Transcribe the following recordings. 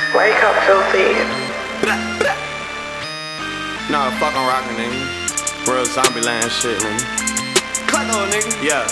Wake up, filthy. Nah, fuck I'm rockin', nigga. Real zombie land shit, nigga. Cut though, nigga. Yeah.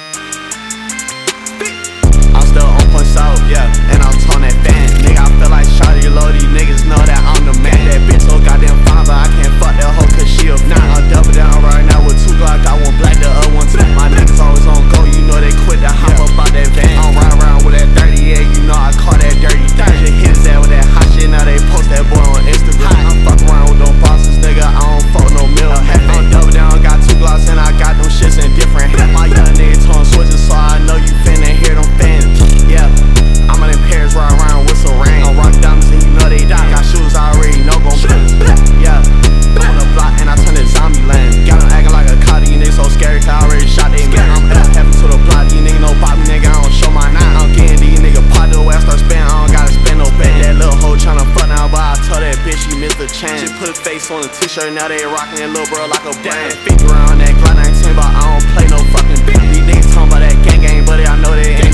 I'm still on point south, yeah. And I'm towing that fan. Nigga, I feel like Shawty low. These niggas know that I'm the man. That bitch so goddamn fine, but I can't fuck that hoe cause she a fan. I'm double down right now with 2 Glock. Got one black, the other one tan. My niggas always on go, you know they quit to hop up out that van. I'm riding around with that 30, yeah, you know I call that dirty. Just hit his ass with that hot shit, now they post that boy on Instagram. I'm fucking around with them bosses, nigga, I don't fuck no milk. I'm double down, got 2 Glocks and I got them shits in different hands. My young nigga tone switches, so I know you finna hear them fans. Yeah, I'm in Paris, ride around with some rain. I'm rock diamonds and you know they die. Got shoes I already know gon' play. Yeah, I'm on the block and I turn it zombie land. Got them acting like a cop, these niggas so scary cause I already shot they man. I'm up heavy to the block, these niggas no pop me, nigga, I don't show my nine. I'm getting these niggas pot the way I start spending, I don't gotta spend no bag. That little hoe tryna fuck now, but I told that bitch she missed the chance. She put his face on the t-shirt, now they rockin' that little bro like a brand. Figure around that Glock 19, but I don't play no fucking bitch. These niggas talking about that gang, but I know they ain't.